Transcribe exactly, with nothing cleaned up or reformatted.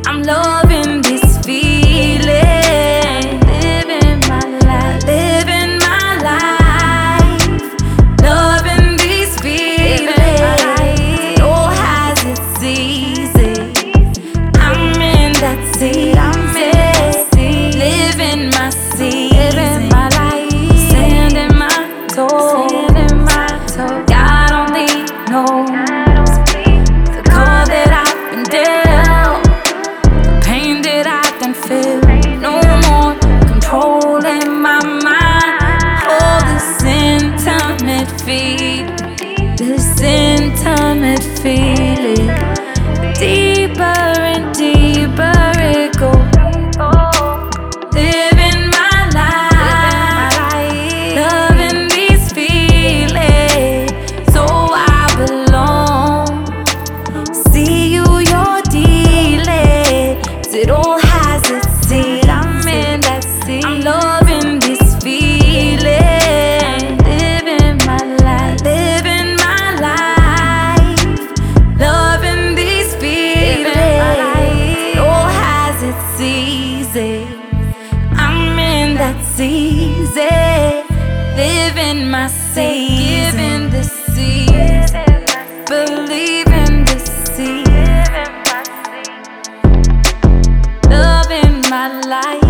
I'm loving this feeling. Living my life, living my life. Loving these feelings. Oh, has its season. I'm in that season. I'm in that season. Living my season. Living my life. Sand in my toes. Sand in my toes. God only knows the call that I've been dealt, the pain that I've done felt. No more controlling my mind. Oh, this intimate feeling, this intimate feeling. Deeper and deeper it goes. Living my life, loving these feelings. So I belong. See you, you're dealing. It all has its seed. I'm in that seed. I'm loving this feeling. Living my life, living my life. Loving these feelings. It all has its season. I'm in that season. Living my season. Giving the season. Believe in the season. Loving my life.